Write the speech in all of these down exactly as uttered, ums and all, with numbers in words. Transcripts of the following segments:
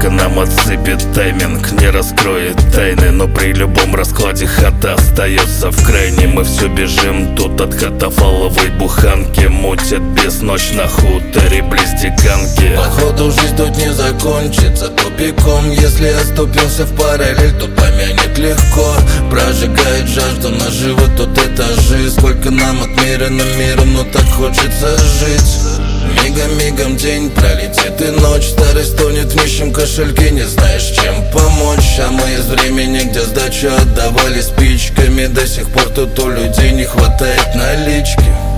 сколько нам отсыпет тайминг, не раскроет тайны. Но при любом раскладе хата остается в крайней. Мы все бежим тут от хатофаловой буханки. Мутят без ночь на хуторе близ Диканки. Походу жизнь тут не закончится тупиком. Если оступился в параллель, то помянет легко. Прожигает жажду наживы тут этажи. Сколько нам отмерено миром, но так хочется жить. Мигом-мигом день пролетит и ночь. Старость тонет в нищем кошельке, не знаешь, чем помочь. А мы из времени, где сдачу отдавали спичками. До сих пор тут у людей не хватает налички.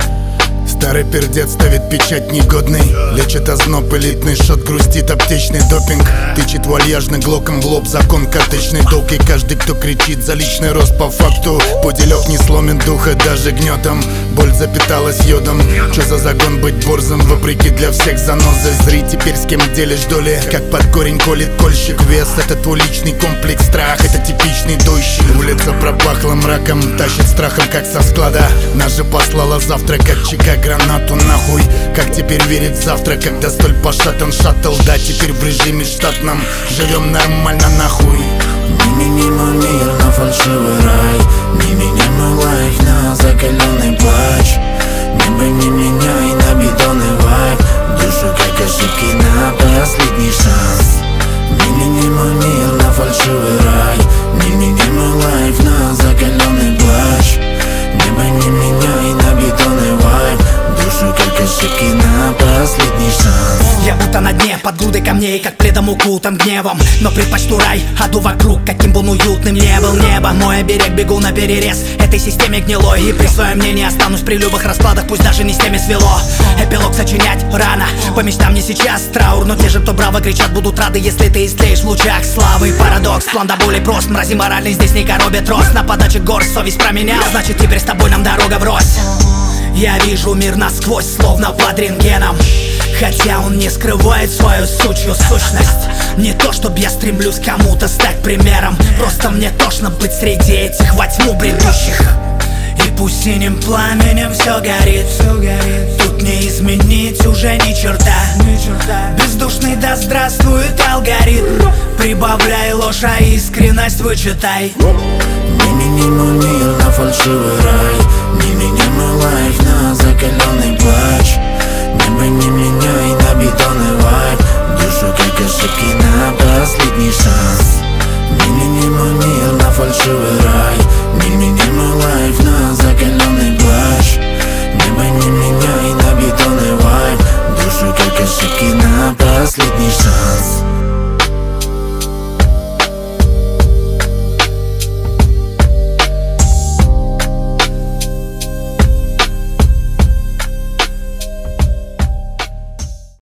Старый пердец ставит печать негодный. Лечит озноб, элитный шот, грустит аптечный допинг. Тычет вальяжный глоком в лоб, закон карточный долг. И каждый, кто кричит за личный рост по факту, пуделек не сломит духа даже гнетом. Боль запиталась йодом. Чё за загон быть борзым, вопреки для всех занозы. Зри теперь с кем делишь доли, как под корень колет кольщик. Вес — это твой личный комплекс, страх — это типичный дойщик. Улица пропахла мраком, тащит страхом, как со склада. Нас же послала завтра, как Чикаго гранату нахуй. Как теперь верить в завтра, когда столь пошатан шаттл? Да, теперь в режиме штатном живем нормально нахуй. Не меняй мир на фальшивый рай, не меняй мой лайф на закаленный плач. Небо не меняй на бетонный вайб, душу как ошибки на последний шанс. Не меняй мой мир на фальшивый рай, не меняй мой лайф на закаленный плач. Небо не меняй на бетонный вайб, душу как ошибки на последний шанс. Я будто на дне, под грудой камней, как пледом укутан гневом. Но предпочту рай, аду вокруг, каким бы он уютным не был небо. Мой оберег, бегу на перерез этой системе гнилой. И при своем мнении останусь при любых раскладах, пусть даже не с теми свело. Эпилог сочинять рано, по мечтам не сейчас траур. Но те же, кто браво кричат, будут рады, если ты истлеешь в лучах славы. Парадокс, план до боли прост, мрази моральный здесь не коробит рост. На подаче гор совесть променял, значит теперь с тобой нам дорога врозь. Я вижу мир насквозь, словно под рентгеном, хотя он не скрывает свою сучью сущность. Не то, чтоб я стремлюсь кому-то стать примером, просто мне тошно быть среди этих во тьму бредущих. И пусть синим пламенем все горит, тут не изменить уже ни черта. Бездушный да здравствует алгоритм, прибавляй ложь, а искренность вычитай. Не меняй мой мир на фальшивый рай, не меняй мой лайф на закаленный плач. Небо не меняй на бетонный вайб, душу как ошибки на последний шанс. Не меняй мой мир на фальшивый рай, не меняй мой лайф на закаленный плач. Небо не меняй на бетонный вайб, душу как ошибки на последний шанс.